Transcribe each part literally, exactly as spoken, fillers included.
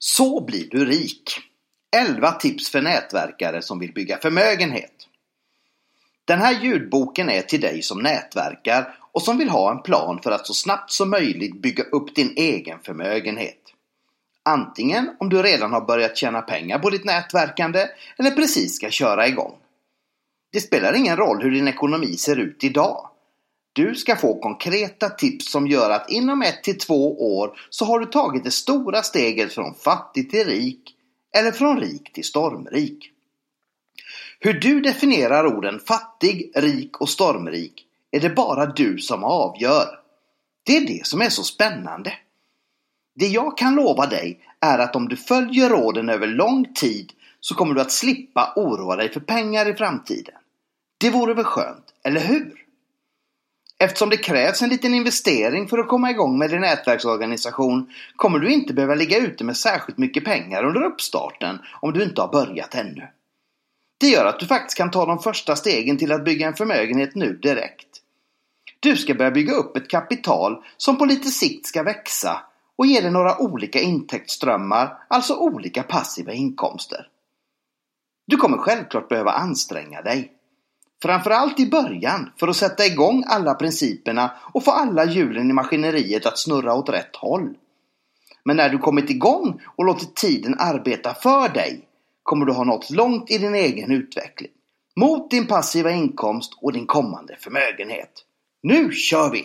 Så blir du rik. elva tips för nätverkare som vill bygga förmögenhet. Den här ljudboken är till dig som nätverkar och som vill ha en plan för att så snabbt som möjligt bygga upp din egen förmögenhet. Antingen om du redan har börjat tjäna pengar på ditt nätverkande eller precis ska köra igång. Det spelar ingen roll hur din ekonomi ser ut idag. Du ska få konkreta tips som gör att inom ett till två år så har du tagit det stora steget från fattig till rik eller från rik till stormrik. Hur du definierar orden fattig, rik och stormrik är det bara du som avgör. Det är det som är så spännande. Det jag kan lova dig är att om du följer råden över lång tid så kommer du att slippa oroa dig för pengar i framtiden. Det vore väl skönt, eller hur? Eftersom det krävs en liten investering för att komma igång med din nätverksorganisation kommer du inte behöva ligga ute med särskilt mycket pengar under uppstarten om du inte har börjat ännu. Det gör att du faktiskt kan ta de första stegen till att bygga en förmögenhet nu direkt. Du ska börja bygga upp ett kapital som på lite sikt ska växa och ge dig några olika intäktsströmmar, alltså olika passiva inkomster. Du kommer självklart behöva anstränga dig. Framförallt i början för att sätta igång alla principerna och få alla hjulen i maskineriet att snurra åt rätt håll. Men när du kommit igång och låtit tiden arbeta för dig kommer du ha nått långt i din egen utveckling. Mot din passiva inkomst och din kommande förmögenhet. Nu kör vi!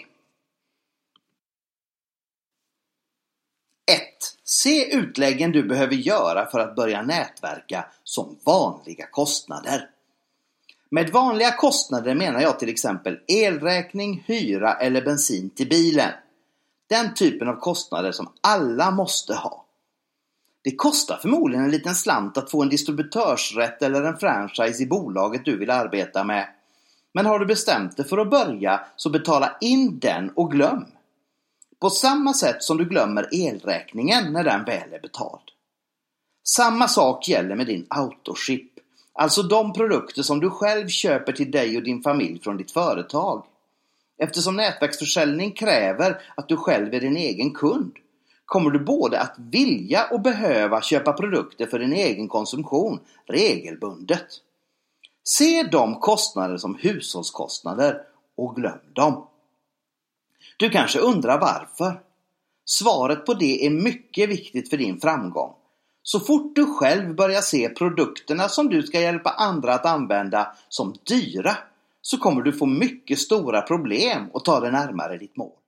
ett. Se utläggen du behöver göra för att börja nätverka som vanliga kostnader. Med vanliga kostnader menar jag till exempel elräkning, hyra eller bensin till bilen. Den typen av kostnader som alla måste ha. Det kostar förmodligen en liten slant att få en distributörsrätt eller en franchise i bolaget du vill arbeta med. Men har du bestämt dig för att börja så betala in den och glöm. På samma sätt som du glömmer elräkningen när den väl är betald. Samma sak gäller med din autoship. Alltså de produkter som du själv köper till dig och din familj från ditt företag. Eftersom nätverksförsäljning kräver att du själv är din egen kund kommer du både att vilja och behöva köpa produkter för din egen konsumtion regelbundet. Se de kostnader som hushållskostnader och glöm dem. Du kanske undrar varför. Svaret på det är mycket viktigt för din framgång. Så fort du själv börjar se produkterna som du ska hjälpa andra att använda som dyra så kommer du få mycket stora problem att ta dig närmare ditt mål.